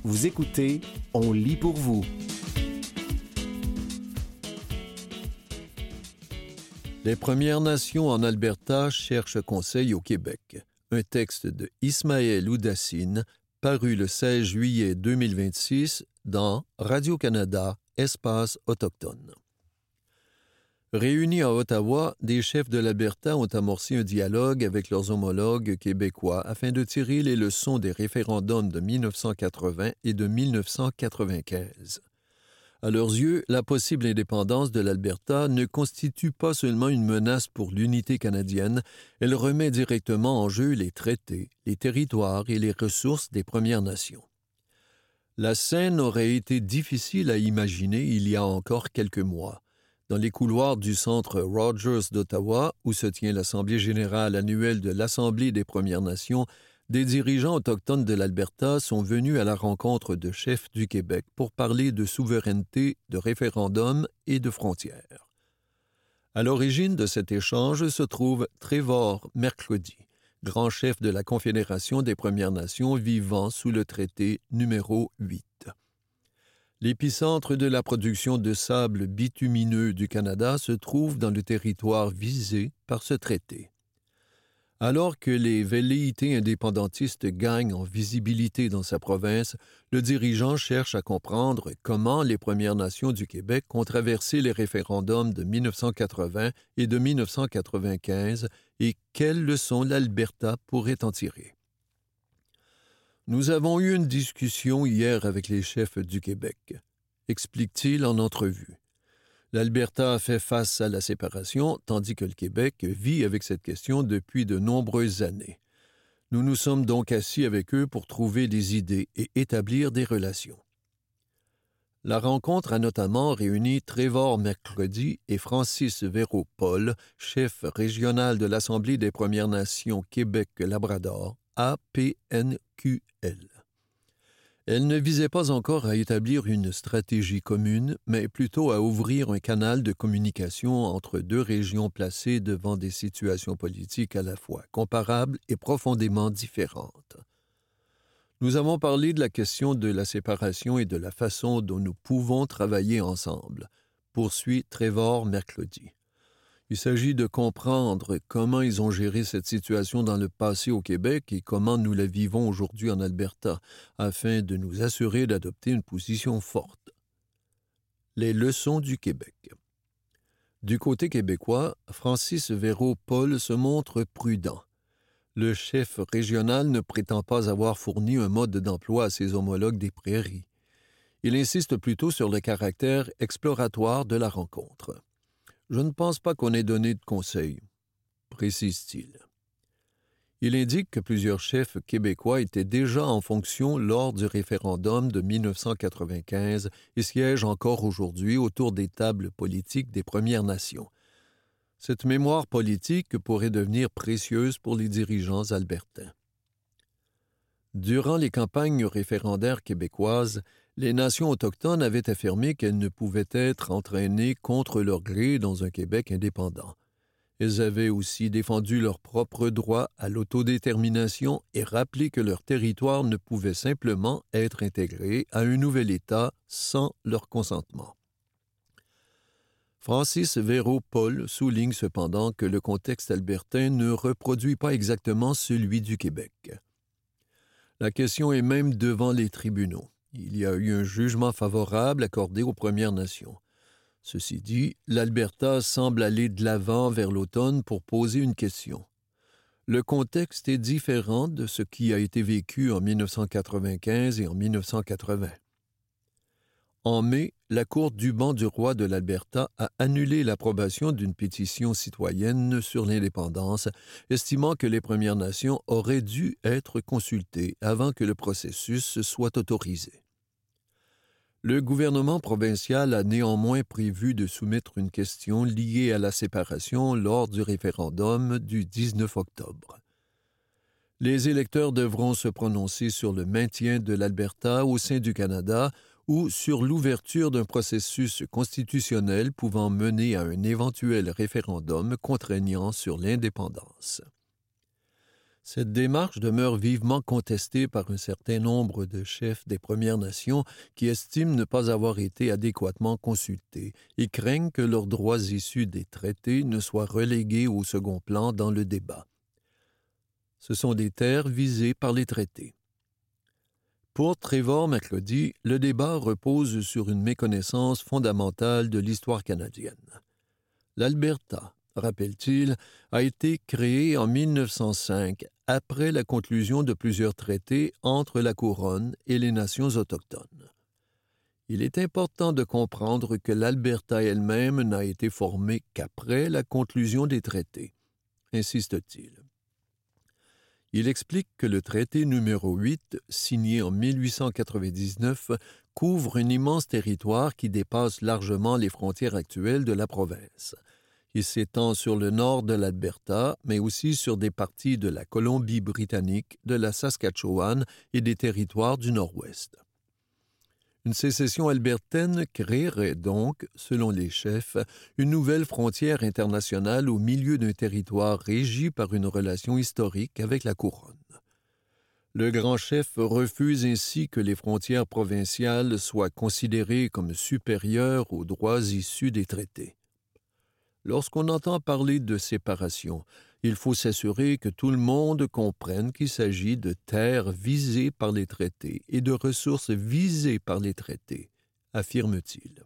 Vous écoutez On lit pour vous. Les Premières Nations en Alberta cherchent conseil au Québec. Un texte de Ismaël Oudassine, paru le 16 juillet 2026 dans Radio-Canada, Espace autochtone. Réunis à Ottawa, des chefs de l'Alberta ont amorcé un dialogue avec leurs homologues québécois afin de tirer les leçons des référendums de 1980 et de 1995. À leurs yeux, la possible indépendance de l'Alberta ne constitue pas seulement une menace pour l'unité canadienne, elle remet directement en jeu les traités, les territoires et les ressources des Premières Nations. La scène aurait été difficile à imaginer il y a encore quelques mois. Dans les couloirs du centre Rogers d'Ottawa, où se tient l'Assemblée générale annuelle de l'Assemblée des Premières Nations, des dirigeants autochtones de l'Alberta sont venus à la rencontre de chefs du Québec pour parler de souveraineté, de référendum et de frontières. À l'origine de cet échange se trouve Trevor Mercredi, grand chef de la Confédération des Premières Nations vivant sous le traité numéro 8. L'épicentre de la production de sable bitumineux du Canada se trouve dans le territoire visé par ce traité. Alors que les velléités indépendantistes gagnent en visibilité dans sa province, le dirigeant cherche à comprendre comment les Premières Nations du Québec ont traversé les référendums de 1980 et de 1995 et quelles leçons l'Alberta pourrait en tirer. Nous avons eu une discussion hier avec les chefs du Québec, explique-t-il en entrevue. L'Alberta a fait face à la séparation, tandis que le Québec vit avec cette question depuis de nombreuses années. Nous nous sommes donc assis avec eux pour trouver des idées et établir des relations. La rencontre a notamment réuni Trevor Mercredi et Francis Véraud-Paul, chef régional de l'Assemblée des Premières Nations Québec-Labrador, APNQL. Elle ne visait pas encore à établir une stratégie commune, mais plutôt à ouvrir un canal de communication entre deux régions placées devant des situations politiques à la fois comparables et profondément différentes. Nous avons parlé de la question de la séparation et de la façon dont nous pouvons travailler ensemble, poursuit Trevor Mercredi. Il s'agit de comprendre comment ils ont géré cette situation dans le passé au Québec et comment nous la vivons aujourd'hui en Alberta, afin de nous assurer d'adopter une position forte. Les leçons du Québec. Du côté québécois, Francis Véraud-Paul se montre prudent. Le chef régional ne prétend pas avoir fourni un mode d'emploi à ses homologues des prairies. Il insiste plutôt sur le caractère exploratoire de la rencontre. « Je ne pense pas qu'on ait donné de conseils », précise-t-il. Il indique que plusieurs chefs québécois étaient déjà en fonction lors du référendum de 1995 et siègent encore aujourd'hui autour des tables politiques des Premières Nations. Cette mémoire politique pourrait devenir précieuse pour les dirigeants albertains. Durant les campagnes référendaires québécoises, les nations autochtones avaient affirmé qu'elles ne pouvaient être entraînées contre leur gré dans un Québec indépendant. Elles avaient aussi défendu leur propre droit à l'autodétermination et rappelé que leur territoire ne pouvait simplement être intégré à un nouvel État sans leur consentement. Francis Véraud-Paul souligne cependant que le contexte albertain ne reproduit pas exactement celui du Québec. La question est même devant les tribunaux. Il y a eu un jugement favorable accordé aux Premières Nations. Ceci dit, l'Alberta semble aller de l'avant vers l'automne pour poser une question. Le contexte est différent de ce qui a été vécu en 1995 et en 1980. En mai, la Cour du banc du roi de l'Alberta a annulé l'approbation d'une pétition citoyenne sur l'indépendance, estimant que les Premières Nations auraient dû être consultées avant que le processus soit autorisé. Le gouvernement provincial a néanmoins prévu de soumettre une question liée à la séparation lors du référendum du 19 octobre. Les électeurs devront se prononcer sur le maintien de l'Alberta au sein du Canada ou sur l'ouverture d'un processus constitutionnel pouvant mener à un éventuel référendum contraignant sur l'indépendance. Cette démarche demeure vivement contestée par un certain nombre de chefs des Premières Nations qui estiment ne pas avoir été adéquatement consultés et craignent que leurs droits issus des traités ne soient relégués au second plan dans le débat. Ce sont des terres visées par les traités. Pour Trevor McLeod, le débat repose sur une méconnaissance fondamentale de l'histoire canadienne. L'Alberta, rappelle-t-il, a été créé en 1905 après la conclusion de plusieurs traités entre la Couronne et les nations autochtones. Il est important de comprendre que l'Alberta elle-même n'a été formée qu'après la conclusion des traités, insiste-t-il. Il explique que le traité numéro 8, signé en 1899, couvre un immense territoire qui dépasse largement les frontières actuelles de la province. Il s'étend sur le nord de l'Alberta, mais aussi sur des parties de la Colombie-Britannique, de la Saskatchewan et des territoires du Nord-Ouest. Une sécession albertaine créerait donc, selon les chefs, une nouvelle frontière internationale au milieu d'un territoire régi par une relation historique avec la Couronne. Le grand chef refuse ainsi que les frontières provinciales soient considérées comme supérieures aux droits issus des traités. Lorsqu'on entend parler de séparation, il faut s'assurer que tout le monde comprenne qu'il s'agit de terres visées par les traités et de ressources visées par les traités, affirme-t-il.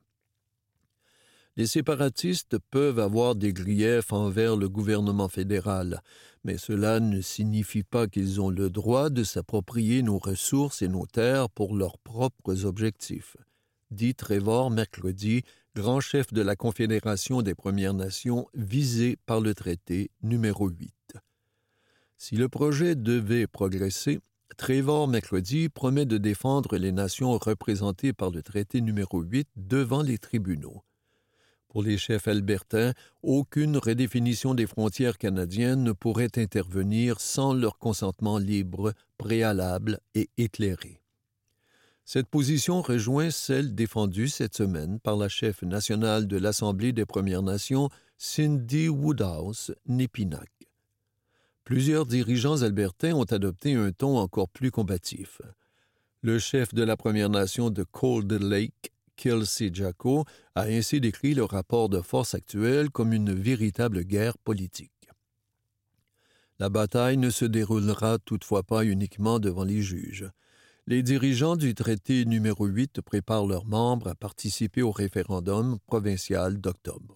Les séparatistes peuvent avoir des griefs envers le gouvernement fédéral, mais cela ne signifie pas qu'ils ont le droit de s'approprier nos ressources et nos terres pour leurs propres objectifs, dit Trevor McLeod, grand chef de la Confédération des Premières Nations visée par le traité numéro 8. Si le projet devait progresser, Trevor McLeod promet de défendre les nations représentées par le traité numéro 8 devant les tribunaux. Pour les chefs albertains, aucune redéfinition des frontières canadiennes ne pourrait intervenir sans leur consentement libre, préalable et éclairé. Cette position rejoint celle défendue cette semaine par la chef nationale de l'Assemblée des Premières Nations, Cindy Woodhouse-Nipinac. Plusieurs dirigeants albertains ont adopté un ton encore plus combatif. Le chef de la Première Nation de Cold Lake, Kelsey Jacko, a ainsi décrit le rapport de force actuel comme une véritable guerre politique. La bataille ne se déroulera toutefois pas uniquement devant les juges. Les dirigeants du traité numéro 8 préparent leurs membres à participer au référendum provincial d'octobre.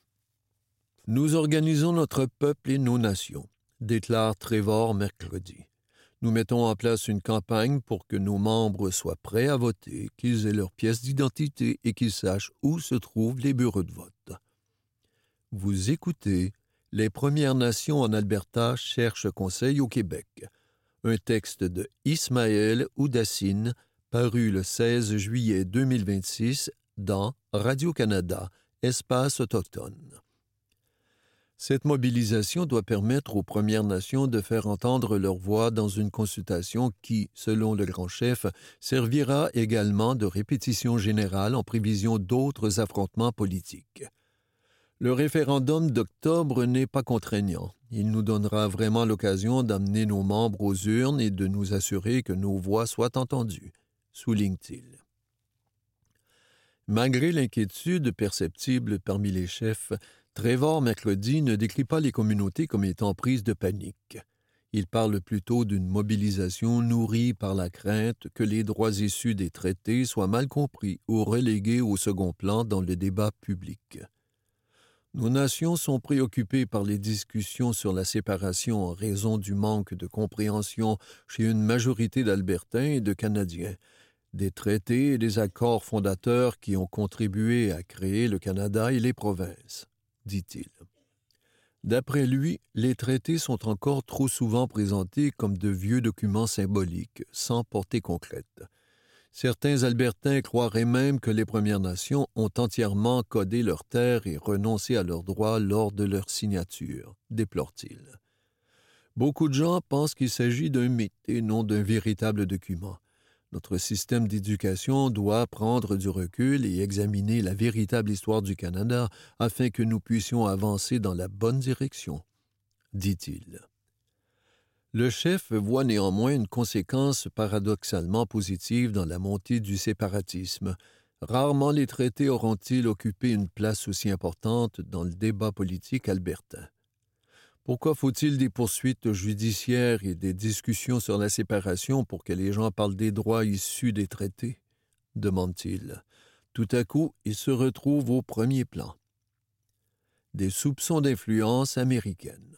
« Nous organisons notre peuple et nos nations », déclare Trevor McLeod. Nous mettons en place une campagne pour que nos membres soient prêts à voter, qu'ils aient leur pièce d'identité et qu'ils sachent où se trouvent les bureaux de vote. Vous écoutez « Les Premières Nations en Alberta cherchent conseil au Québec », un texte de Ismaël Oudassine, paru le 16 juillet 2026 dans Radio-Canada, Espace autochtone. Cette mobilisation doit permettre aux Premières Nations de faire entendre leur voix dans une consultation qui, selon le grand chef, servira également de répétition générale en prévision d'autres affrontements politiques. Le référendum d'octobre n'est pas contraignant. Il nous donnera vraiment l'occasion d'amener nos membres aux urnes et de nous assurer que nos voix soient entendues, souligne-t-il. Malgré l'inquiétude perceptible parmi les chefs, Trevor McLeod ne décrit pas les communautés comme étant prises de panique. Il parle plutôt d'une mobilisation nourrie par la crainte que les droits issus des traités soient mal compris ou relégués au second plan dans le débat public. Nos nations sont préoccupées par les discussions sur la séparation en raison du manque de compréhension chez une majorité d'Albertains et de Canadiens, des traités et des accords fondateurs qui ont contribué à créer le Canada et les provinces, dit-il. D'après lui, les traités sont encore trop souvent présentés comme de vieux documents symboliques, sans portée concrète. Certains Albertains croiraient même que les Premières Nations ont entièrement codé leurs terres et renoncé à leurs droits lors de leur signature, déplore-t-il. Beaucoup de gens pensent qu'il s'agit d'un mythe et non d'un véritable document. Notre système d'éducation doit prendre du recul et examiner la véritable histoire du Canada afin que nous puissions avancer dans la bonne direction, dit-il. Le chef voit néanmoins une conséquence paradoxalement positive dans la montée du séparatisme. Rarement les traités auront-ils occupé une place aussi importante dans le débat politique albertain. Pourquoi faut-il des poursuites judiciaires et des discussions sur la séparation pour que les gens parlent des droits issus des traités? Demande-t-il. Tout à coup, il se retrouve au premier plan. Des soupçons d'influence américaine.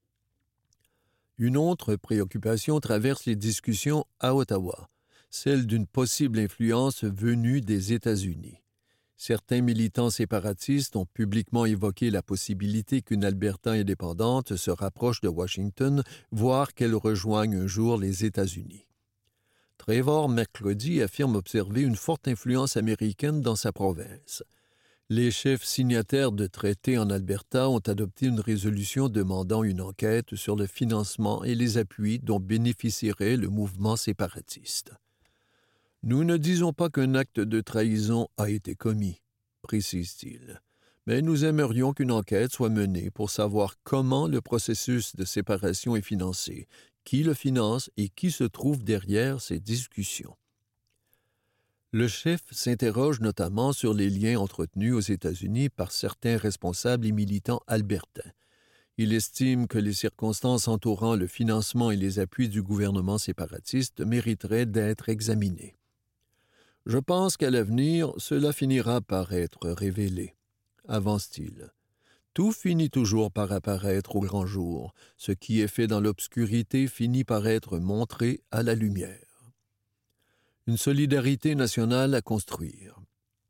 Une autre préoccupation traverse les discussions à Ottawa, celle d'une possible influence venue des États-Unis. Certains militants séparatistes ont publiquement évoqué la possibilité qu'une Alberta indépendante se rapproche de Washington, voire qu'elle rejoigne un jour les États-Unis. Trevor McCloskey affirme observer une forte influence américaine dans sa province. Les chefs signataires de traités en Alberta ont adopté une résolution demandant une enquête sur le financement et les appuis dont bénéficierait le mouvement séparatiste. « Nous ne disons pas qu'un acte de trahison a été commis, » précise-t-il, mais nous aimerions qu'une enquête soit menée pour savoir comment le processus de séparation est financé, qui le finance et qui se trouve derrière ces discussions. Le chef s'interroge notamment sur les liens entretenus aux États-Unis par certains responsables et militants albertains. Il estime que les circonstances entourant le financement et les appuis du gouvernement séparatiste mériteraient d'être examinées. « Je pense qu'à l'avenir, cela finira par être révélé, » avance-t-il. Tout finit toujours par apparaître au grand jour. Ce qui est fait dans l'obscurité finit par être montré à la lumière. Une solidarité nationale à construire.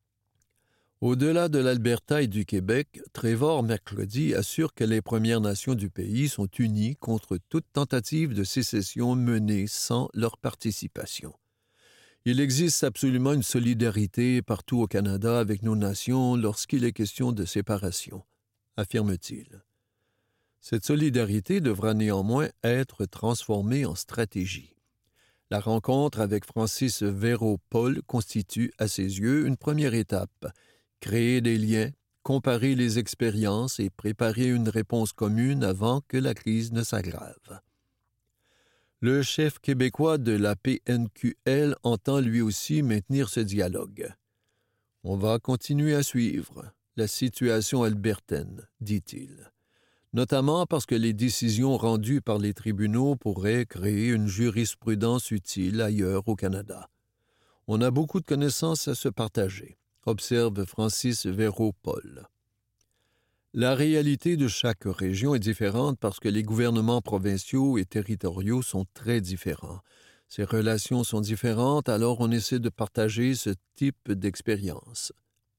Au-delà de l'Alberta et du Québec, Trevor McCloskey assure que les Premières Nations du pays sont unies contre toute tentative de sécession menée sans leur participation. Il existe absolument une solidarité partout au Canada avec nos nations lorsqu'il est question de séparation, affirme-t-il. Cette solidarité devra néanmoins être transformée en stratégie. La rencontre avec Francis Véro-Paul constitue, à ses yeux, une première étape. Créer des liens, comparer les expériences et préparer une réponse commune avant que la crise ne s'aggrave. Le chef québécois de la PNQL entend lui aussi maintenir ce dialogue. « On va continuer à suivre la situation albertaine, dit-il. Notamment parce que les décisions rendues par les tribunaux pourraient créer une jurisprudence utile ailleurs au Canada. On a beaucoup de connaissances à se partager, observe Francis Véro-Paul. La réalité de chaque région est différente parce que les gouvernements provinciaux et territoriaux sont très différents. Ces relations sont différentes, alors on essaie de partager ce type d'expérience.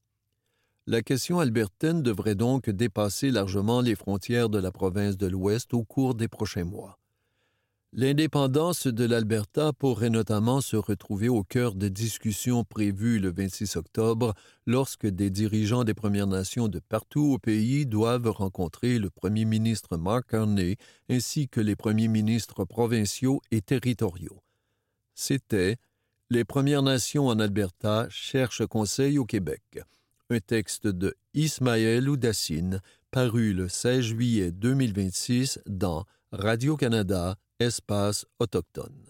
La question albertaine devrait donc dépasser largement les frontières de la province de l'Ouest au cours des prochains mois. L'indépendance de l'Alberta pourrait notamment se retrouver au cœur de discussions prévues le 26 octobre lorsque des dirigeants des Premières Nations de partout au pays doivent rencontrer le premier ministre Mark Carney ainsi que les premiers ministres provinciaux et territoriaux. C'était « Les Premières Nations en Alberta cherchent conseil au Québec », un texte de Ismaël Oudassine, paru le 16 juillet 2026 dans Radio-Canada, Espace autochtone.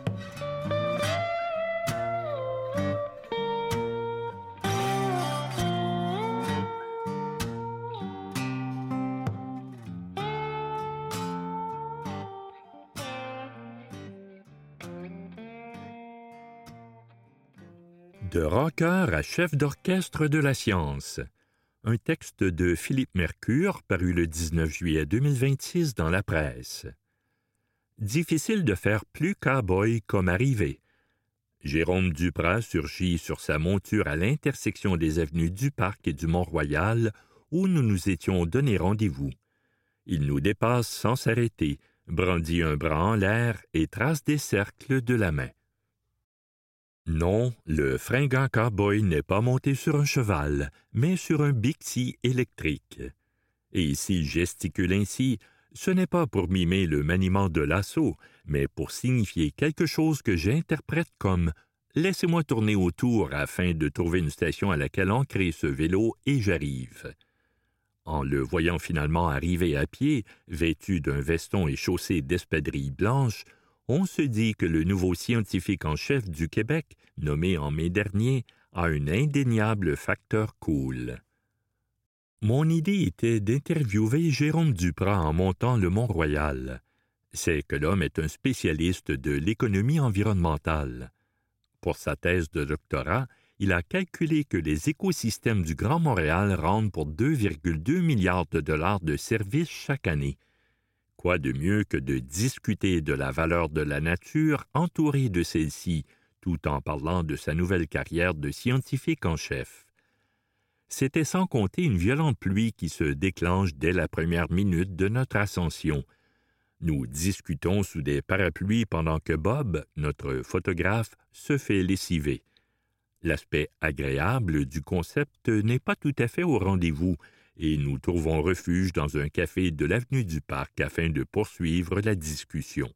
De rocker à chef d'orchestre de la science. Un texte de Philippe Mercure paru le 19 juillet 2026 dans la presse. Difficile de faire plus cow-boy comme arrivé. Jérôme Duprat surgit sur sa monture à l'intersection des avenues du Parc et du Mont-Royal où nous nous étions donné rendez-vous. Il nous dépasse sans s'arrêter, brandit un bras en l'air et trace des cercles de la main. Non, le fringant cow-boy n'est pas monté sur un cheval, mais sur un Bixi électrique. Et s'il gesticule ainsi, ce n'est pas pour mimer le maniement de l'assaut, mais pour signifier quelque chose que j'interprète comme « Laissez-moi tourner autour afin de trouver une station à laquelle ancrer ce vélo et j'arrive ». En le voyant finalement arriver à pied, vêtu d'un veston et chaussé d'espadrilles blanches, on se dit que le nouveau scientifique en chef du Québec, nommé en mai dernier, a un indéniable facteur cool. Mon idée était d'interviewer Jérôme Duprat en montant le Mont-Royal. C'est que l'homme est un spécialiste de l'économie environnementale. Pour sa thèse de doctorat, il a calculé que les écosystèmes du Grand Montréal rendent pour 2,2 milliards de dollars de services chaque année. Quoi de mieux que de discuter de la valeur de la nature entourée de celle-ci, tout en parlant de sa nouvelle carrière de scientifique en chef. C'était sans compter une violente pluie qui se déclenche dès la première minute de notre ascension. Nous discutons sous des parapluies pendant que Bob, notre photographe, se fait lessiver. L'aspect agréable du concept n'est pas tout à fait au rendez-vous, et nous trouvons refuge dans un café de l'avenue du Parc afin de poursuivre la discussion.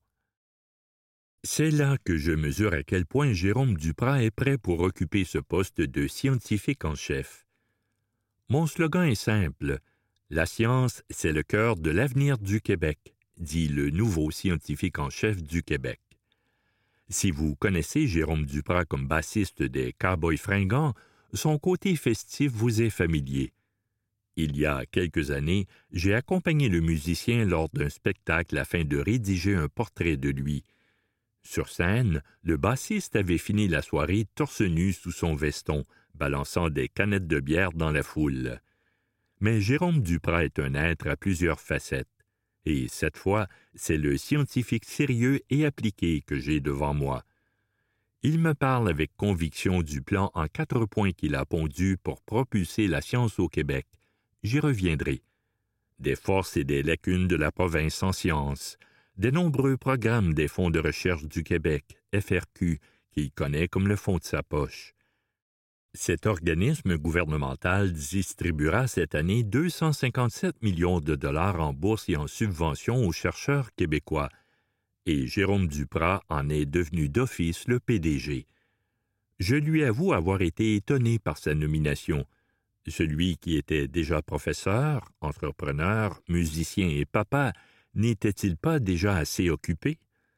C'est là que je mesure à quel point Jérôme Duprat est prêt pour occuper ce poste de scientifique en chef. Mon slogan est simple. « La science, c'est le cœur de l'avenir du Québec », dit le nouveau scientifique en chef du Québec. Si vous connaissez Jérôme Duprat comme bassiste des Cowboys fringants, son côté festif vous est familier. Il y a quelques années, j'ai accompagné le musicien lors d'un spectacle afin de rédiger un portrait de lui. Sur scène, le bassiste avait fini la soirée torse nu sous son veston, balançant des canettes de bière dans la foule. Mais Jérôme Duprat est un être à plusieurs facettes. Et cette fois, c'est le scientifique sérieux et appliqué que j'ai devant moi. Il me parle avec conviction du plan en 4 points qu'il a pondu pour propulser la science au Québec. J'y reviendrai. Des forces et des lacunes de la province en sciences, des nombreux programmes des fonds de recherche du Québec, FRQ, qu'il connaît comme le fond de sa poche. Cet organisme gouvernemental distribuera cette année 257 millions de dollars en bourse et en subventions aux chercheurs québécois, et Jérôme Duprat en est devenu d'office le PDG. Je lui avoue avoir été étonné par sa nomination. Celui qui était déjà professeur, entrepreneur, musicien et papa, n'était-il pas déjà assez occupé?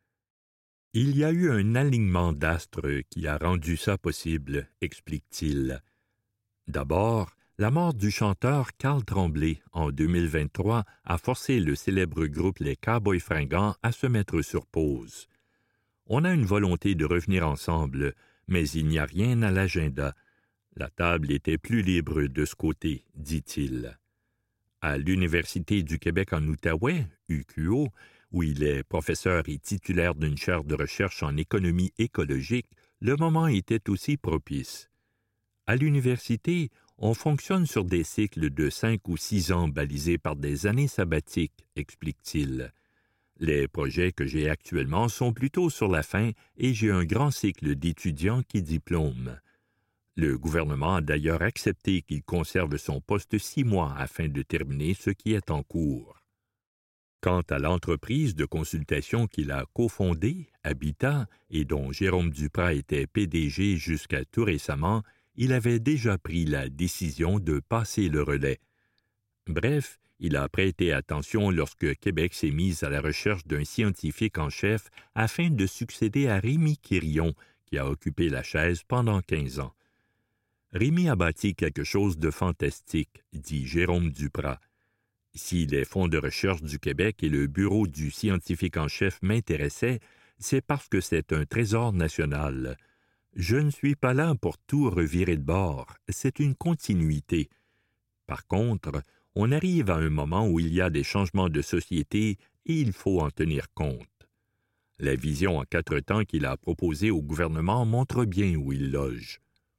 Il y a eu un alignement d'astres qui a rendu ça possible, explique-t-il. D'abord, la mort du chanteur Carl Tremblay en 2023 a forcé le célèbre groupe Les Cowboys fringants à se mettre sur pause. On a une volonté de revenir ensemble, mais il n'y a rien à l'agenda. La table était plus libre de ce côté, dit-il. À l'Université du Québec en Outaouais, UQO, où il est professeur et titulaire d'une chaire de recherche en économie écologique, le moment était aussi propice. À l'université, on fonctionne sur des cycles de 5 ou 6 ans balisés par des années sabbatiques, explique-t-il. Les projets que j'ai actuellement sont plutôt sur la fin et j'ai un grand cycle d'étudiants qui diplôment. Le gouvernement a d'ailleurs accepté qu'il conserve son poste 6 mois afin de terminer ce qui est en cours. Quant à l'entreprise de consultation qu'il a cofondée, Habitat, et dont Jérôme Duprat était PDG jusqu'à tout récemment, il avait déjà pris la décision de passer le relais. Bref, Il a prêté attention lorsque Québec s'est mise à la recherche d'un scientifique en chef afin de succéder à Rémy Quirion, qui a occupé la chaise pendant 15 ans. Rémy a bâti quelque chose de fantastique, dit Jérôme Duprat. Si les fonds de recherche du Québec et le bureau du scientifique en chef m'intéressaient, c'est parce que c'est un trésor national. Je ne suis pas là pour tout revirer de bord, c'est une continuité. Par contre, on arrive à un moment où il y a des changements de société et il faut en tenir compte. La vision en 4 temps qu'il a proposée au gouvernement montre bien où il loge.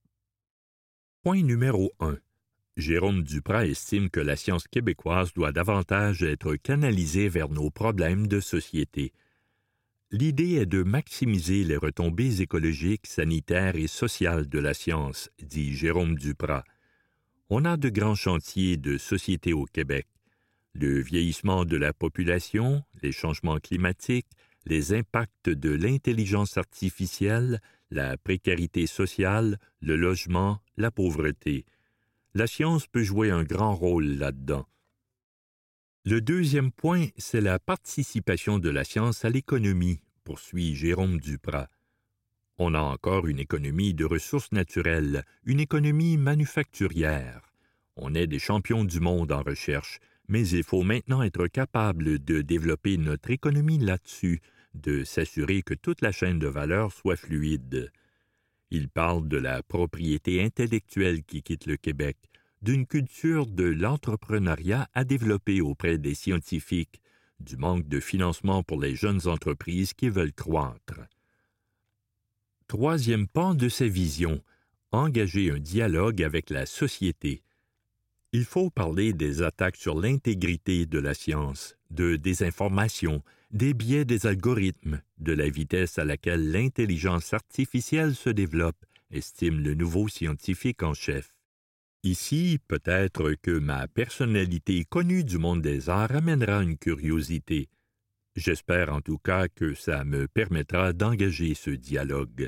Point numéro 1. Jérôme Duprat estime que la science québécoise doit davantage être canalisée vers nos problèmes de société. L'idée est de maximiser les retombées écologiques, sanitaires et sociales de la science, dit Jérôme Duprat. On a de grands chantiers de société au Québec. Le vieillissement de la population, les changements climatiques, les impacts de l'intelligence artificielle, la précarité sociale, le logement, la pauvreté. La science peut jouer un grand rôle là-dedans. Le deuxième point, c'est la participation de la science à l'économie, poursuit Jérôme Duprat. On a encore une économie de ressources naturelles, une économie manufacturière. On est des champions du monde en recherche, mais il faut maintenant être capable de développer notre économie là-dessus, de s'assurer que toute la chaîne de valeur soit fluide. Il parle de la propriété intellectuelle qui quitte le Québec, d'une culture de l'entrepreneuriat à développer auprès des scientifiques, du manque de financement pour les jeunes entreprises qui veulent croître. Troisième pan de sa vision, engager un dialogue avec la société. Il faut parler des attaques sur l'intégrité de la science, de désinformation, des biais des algorithmes, de la vitesse à laquelle l'intelligence artificielle se développe, estime le nouveau scientifique en chef. Ici, peut-être que ma personnalité connue du monde des arts amènera une curiosité. J'espère en tout cas que ça me permettra d'engager ce dialogue.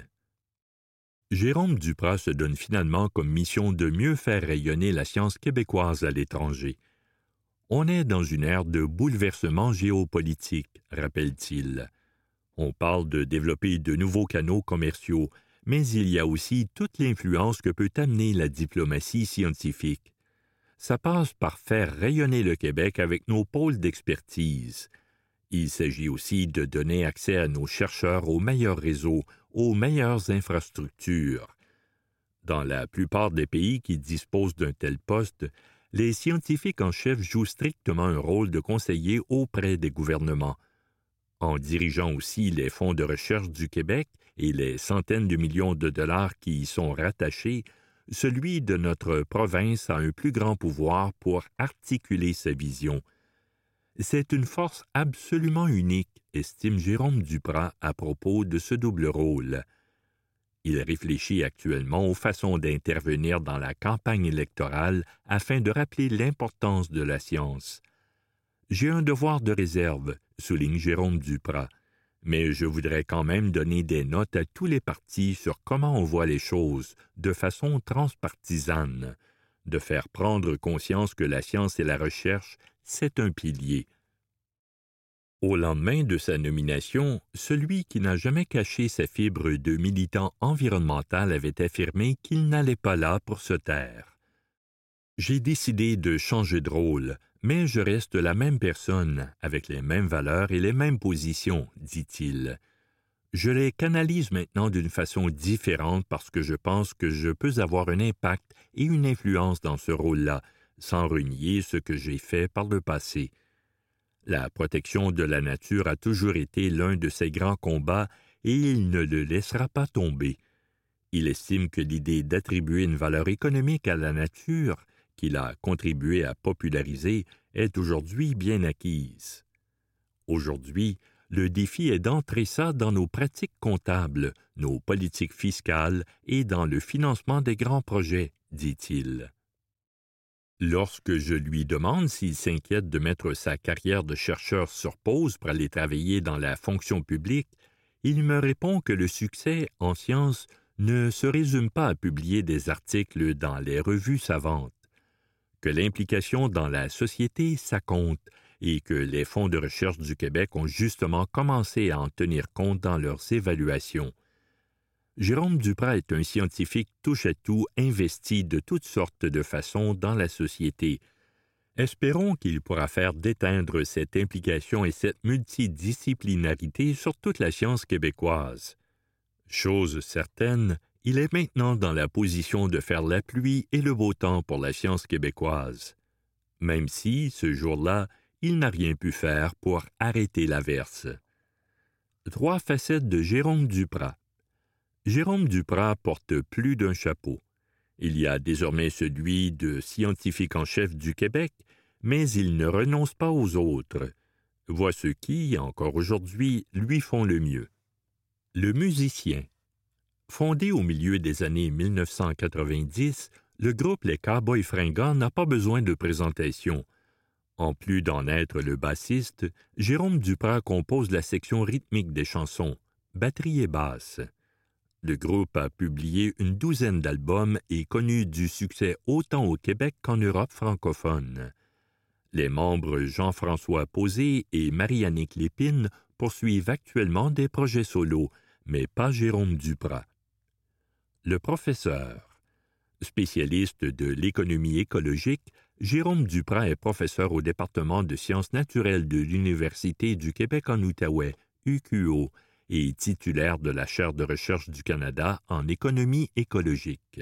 Jérôme Duprat se donne finalement comme mission de mieux faire rayonner la science québécoise à l'étranger. On est dans une ère de bouleversement géopolitique, rappelle-t-il. On parle de développer de nouveaux canaux commerciaux, mais il y a aussi toute l'influence que peut amener la diplomatie scientifique. Ça passe par faire rayonner le Québec avec nos pôles d'expertise. Il s'agit aussi de donner accès à nos chercheurs aux meilleurs réseaux, aux meilleures infrastructures. Dans la plupart des pays qui disposent d'un tel poste, les scientifiques en chef jouent strictement un rôle de conseiller auprès des gouvernements. En dirigeant aussi les fonds de recherche du Québec et les centaines de millions de dollars qui y sont rattachés, celui de notre province a un plus grand pouvoir pour articuler sa vision. C'est une force absolument unique, estime Jérôme Duprat à propos de ce double rôle. Il réfléchit actuellement aux façons d'intervenir dans la campagne électorale afin de rappeler l'importance de la science. J'ai un devoir de réserve, souligne Jérôme Duprat, mais je voudrais quand même donner des notes à tous les partis sur comment on voit les choses, de façon transpartisane, de faire prendre conscience que la science et la recherche, c'est un pilier. Au lendemain de sa nomination, celui qui n'a jamais caché sa fibre de militant environnemental avait affirmé qu'il n'allait pas là pour se taire. « J'ai décidé de changer de rôle, mais je reste la même personne, avec les mêmes valeurs et les mêmes positions, dit-il. Je les canalise maintenant d'une façon différente parce que je pense que je peux avoir un impact et une influence dans ce rôle-là, sans renier ce que j'ai fait par le passé. La protection de la nature a toujours été l'un de ses grands combats et il ne le laissera pas tomber. Il estime que l'idée d'attribuer une valeur économique à la nature, qu'il a contribué à populariser, est aujourd'hui bien acquise. Aujourd'hui, le défi est d'entrer ça dans nos pratiques comptables, nos politiques fiscales et dans le financement des grands projets, dit-il. Lorsque je lui demande s'il s'inquiète de mettre sa carrière de chercheur sur pause pour aller travailler dans la fonction publique, il me répond que le succès en sciences ne se résume pas à publier des articles dans les revues savantes. que l'implication dans la société, ça compte, et que les fonds de recherche du Québec ont justement commencé à en tenir compte dans leurs évaluations. Jérôme Duprat est un scientifique touche-à-tout investi de toutes sortes de façons dans la société. Espérons qu'il pourra faire déteindre cette implication et cette multidisciplinarité sur toute la science québécoise. Chose certaine, il est maintenant dans la position de faire la pluie et le beau temps pour la science québécoise. Même si, ce jour-là, il n'a rien pu faire pour arrêter l'averse. 3 facettes de Jérôme Duprat. Jérôme Duprat porte plus d'un chapeau. Il y a désormais celui de scientifique en chef du Québec, mais il ne renonce pas aux autres. Voici ceux qui, encore aujourd'hui, lui font le mieux. Le musicien. Fondé au milieu des années 1990, le groupe Les Cowboys Fringants n'a pas besoin de présentation. En plus d'en être le bassiste, Jérôme Duprat compose la section rythmique des chansons, batterie et basse. Le groupe a publié une 12aine d'albums et connu du succès autant au Québec qu'en Europe francophone. Les membres Jean-François Posé et Marie-Annick Lépine poursuivent actuellement des projets solos, mais pas Jérôme Duprat. Le professeur. Spécialiste de l'économie écologique, Jérôme Duprat est professeur au département de sciences naturelles de l'Université du Québec en Outaouais, UQO, et titulaire de la chaire de recherche du Canada en économie écologique.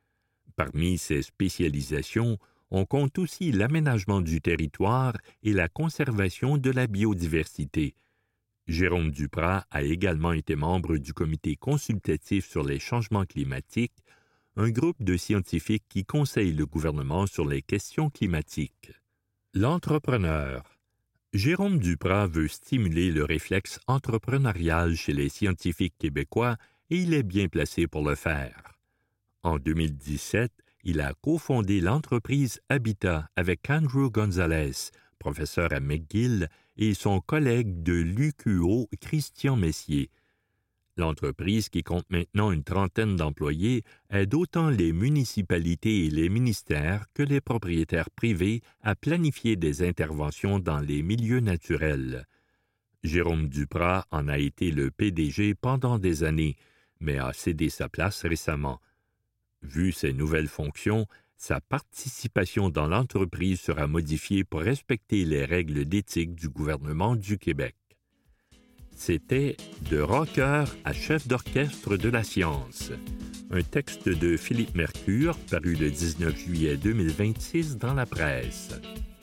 Parmi ses spécialisations, on compte aussi l'aménagement du territoire et la conservation de la biodiversité. Jérôme Duprat a également été membre du Comité consultatif sur les changements climatiques, un groupe de scientifiques qui conseille le gouvernement sur les questions climatiques. L'entrepreneur. Jérôme Duprat veut stimuler le réflexe entrepreneurial chez les scientifiques québécois et il est bien placé pour le faire. En 2017, il a cofondé l'entreprise Habitat avec Andrew Gonzalez, professeur à McGill, et son collègue de l'UQO, Christian Messier. L'entreprise, qui compte maintenant une 30aine d'employés, aide autant les municipalités et les ministères que les propriétaires privés à planifier des interventions dans les milieux naturels. Jérôme Duprat en a été le PDG pendant des années, mais a cédé sa place récemment. Vu ses nouvelles fonctions, sa participation dans l'entreprise sera modifiée pour respecter les règles d'éthique du gouvernement du Québec. C'était « De rocker à chef d'orchestre de la science », un texte de Philippe Mercure paru le 19 juillet 2026 dans la presse.